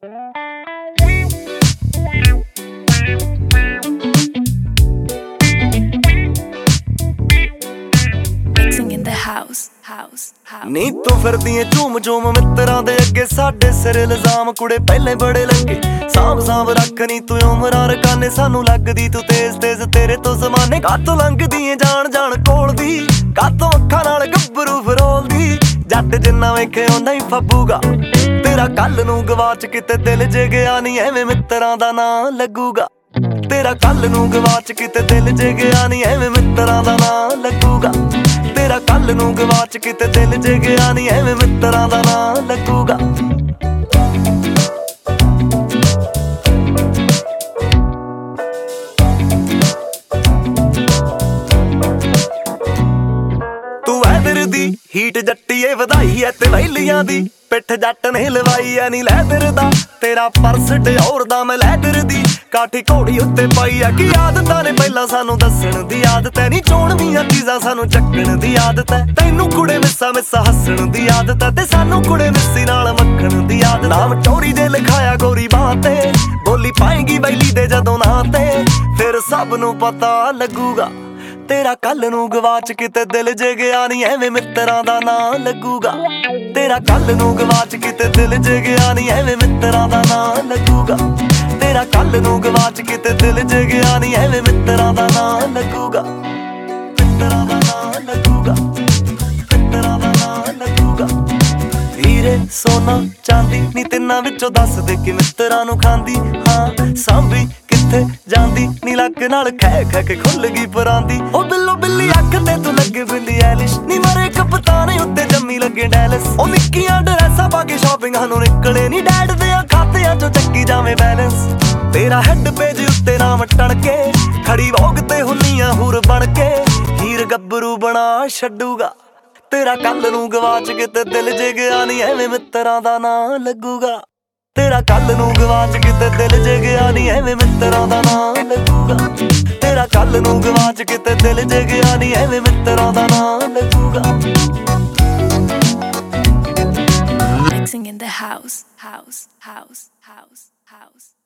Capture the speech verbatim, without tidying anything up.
Mixing in the house, house, house. ਨੀ ਤੂੰ ਫਿਰਦੀ ਏ ਝੂਮ ਝੂਮ ਮਿੱਤਰਾਂ ਦੇ ਅੱਗੇ, ਸਾਡੇ ਸਿਰ ਇਲਜ਼ਾਮ ਕੁੜੇ ਪਹਿਲੇ ਬੜੇ ਲੱਗੇ। ਸਾਂਭ ਸਾਂਭ ਰੱਖ ਨੀ ਤੂੰ ਉਮਰਾਂ ਰਕਾਨੇ, ਸਾਨੂੰ ਲੱਗਦੀ ਤੂੰ ਤੇਜ਼ ਤੇਜ਼ ਤੇਰੇ ਤੋਂ ਜ਼ਮਾਨੇ। ਕਾਤੋਂ ਲੰਘਦੀ ਏ ਜਾਣ ਜਾਣ ਕੋਲ ਦੀ, ਕਾਤੋਂ ਅੱਖਾਂ ਨਾਲ ਗੱਭਰੂ ਫਰੋਲਦੀ। ਜੱਟ ਜਿੰਨਾ ਵੇਖੇ ਓਨਾ ਹੀ ਫੱਬੂਗਾ, ਤੇਰਾ ਕੱਲ ਨੂੰ ਗਵਾਚ ਕਿਤੇ ਦਿਲ ਜੇ ਗਿਆ ਨੀ ਐਵੇਂ ਮਿੱਤਰਾਂ ਦਾ ਨਾਂ ਲੱਗੂਗਾ। ਤੇਰਾ ਕੱਲ ਨੂੰ ਗਵਾਚ ਕਿਤੇ ਦਿਲ ਜੇ ਗਿਆ ਨੀ ਐਵੇਂ ਮਿੱਤਰਾਂ ਦਾ ਨਾਂ ਲੱਗੂਗਾ। ਤੇਰਾ ਕੱਲ ਨੂੰ ਗਵਾਚ ਕਿਤੇ ਦਿਲ ਜੇ ਗਿਆ ਨੀ ਐਵੇਂ ਮਿੱਤਰਾਂ ਦਾ ਨਾਂ ਲੱਗੂਗਾ। ਤੂੰ ਵੈਦਰ ਦੀ ਹੀਟ ਜੱਟੀਏ ਵਧਾਈ ਐ ਤੇ ਵੈਲੀਆਂ ਦੀ ਪਿੱਠ ਜੱਟ ਨੇ ਲਵਾਈ ਐ ਨੀ ਲੈਦਰ ਦਾ। ਤੇਰਾ ਪਰਸ ਡਿਓਰ ਦਾ ਮੈਂ ਲੈਦਰ ਦੀ ਕਾਠੀ ਘੋੜੀ ਉੱਤੇ ਪਾਈ ਆ। ਕੀ ਆਦਤਾਂ ਨੇ ਪਹਿਲਾਂ ਸਾਨੂੰ ਦੱਸਣ ਦੀ ਆਦਤ ਐ, ਨੀ ਚੋਣਵੀਆਂ ਚੀਜ਼ਾਂ ਸਾਨੂੰ ਚੱਕਣ ਦੀ ਆਦਤ ਐ। ਤੈਨੂੰ ਕੁੜੇ ਮਿੱਸਾ ਮਿੱਸਾ ਹੱਸਣ ਦੀ ਆਦਤ ਐ, ਤੇ ਸਾਨੂੰ ਕੁੜੇ ਮਿੱਸੀ ਨਾਲ ਮੱਖਣ ਦੀ ਆਦਤ। ਨਾਮ ਚੋਰੀ ਦੇ ਲਿਖਾਇਆ ਗੋਰੀ ਬਾਂਹ ਤੇ, ਬੋਲੀ ਪਾਏਗੀ ਵੈਲੀ ਦੇ ਜਦੋਂ ਨਾਂ ਤੇ, ਫਿਰ ਸਭ ਨੂੰ ਪਤਾ ਲੱਗੂਗਾ। ਤੇਰਾ ਕੱਲ ਨੂੰ ਗਵਾਚ ਕਿਤੇ ਦਿਲ ਜੇ ਗਿਆ ਨੀ ਐਵੇਂ ਮਿੱਤਰਾਂ ਦਾ ਨਾਂ ਲੱਗੂਗਾ। ਤੇਰਾ ਕੱਲ ਨੂੰ ਗਵਾਚ ਕਿਤੇ ਦਿਲ ਜੇ ਗਿਆ ਨੀ ਐਵੇਂ ਮਿੱਤਰਾਂ ਦਾ ਨਾਂ ਲੱਗੂਗਾ। ਤੇਰਾ ਕੱਲ ਨੂੰ ਗਵਾਚ ਕਿਤੇ ਦਿਲ ਜੇ ਗਿਆ ਨੀ ਐਵੇਂ ਮਿੱਤਰਾਂ ਦਾ ਨਾਂ ਲੱਗੂਗਾ। ਮਿੱਤਰਾਂ ਦਾ ਨਾਂ ਲੱਗੂਗਾ, ਮਿੱਤਰਾਂ ਦਾ ਨਾਂ ਲੱਗੂਗਾ। ਹੀਰੇ ਸੋਨਾ ਚਾਂਦੀ ਨੀ ਤਿੰਨਾਂ ਵਿੱਚੋਂ ਦੱਸ ਦੇ ਕਿ ਮਿੱਤਰਾਂ ਨੂੰ ਖਾਂਦੀ ਹਾਂ ਸਾਂਭੀ ਕਿੱਥੇ ਜਾਂਦੀ ਨੀ। ਲੱਕ ਨਾਲ ਖੈ ਖੈ ਕੇ ਖੁੱਲ ਗਈ ਪਰਾਂਦੀ, ਉਹ ਬਿੱਲੋ ਬਿੱਲੀ ਅੱਖ ਤੇ ਤੂੰ ਲੱਗੇ ਬਿੱਲੀ ਐਲਿਸ਼ ਨੀ। ਮਰੇ ਕਪਤਾਨੇ ਉੱਤੇ ਜੰਮੀ ਲੱਗੇ ਡੈਲਸ, ਉਹ ਨਿੱਕੀਆਂ ਡਰੈਸਾਂ ਪਾ ਕੇ ਸ਼ਾਪਿੰਗਾਂ ਨੂੰ ਨਿਕਲੇ ਨੀ। ਡੈਡ ਦੇ ਖਾਤਿਆਂ ਚੋਂ ਚੱਕੀ ਜਾਵੇਂ ਬੈਲੈਂਸ, ਤੇਰਾ ਹੈਡ ਪੇਜ ਉੱਤੇ ਨਾਮ ਟਣ ਕੇ ਖੜੀ ਵੋਗ ਤੇ ਹੁੰਨੀਆਂ ਹੂਰ ਬਣ ਕੇ ਹੀਰ ਗੱਭਰੂ ਬਣਾ ਛੱਡੂਗਾ। ਤੇਰਾ ਕੱਲ ਨੂੰ ਗਵਾਚ ਕਿਤੇ ਦਿਲ ਜੇ ਗਿਆ ਨੀ ਐਵੇਂ ਮਿੱਤਰਾਂ ਦਾ ਨਾਂ ਲੱਗੂਗਾ। ਤੇਰਾ ਕੱਲ ਨੂੰ ਗਵਾਚ ਕਿਤੇ ਦਿਲ ਜੇ ਗਿਆ ਨੀ ਐਵੇਂ ਮਿੱਤਰਾਂ ਦਾ ਨਾਂ ਲੱਗੂਗਾ। ਤੇਰਾ ਕੱਲ ਨੂੰ ਗਵਾਚ ਕਿਤੇ ਦਿਲ ਜੇ ਗਿਆ ਨੀ ਐਵੇਂ ਮਿੱਤਰਾਂ ਦਾ ਨਾਂ ਲੱਗੂਗਾ। Mixing in the house, house, house, house, house.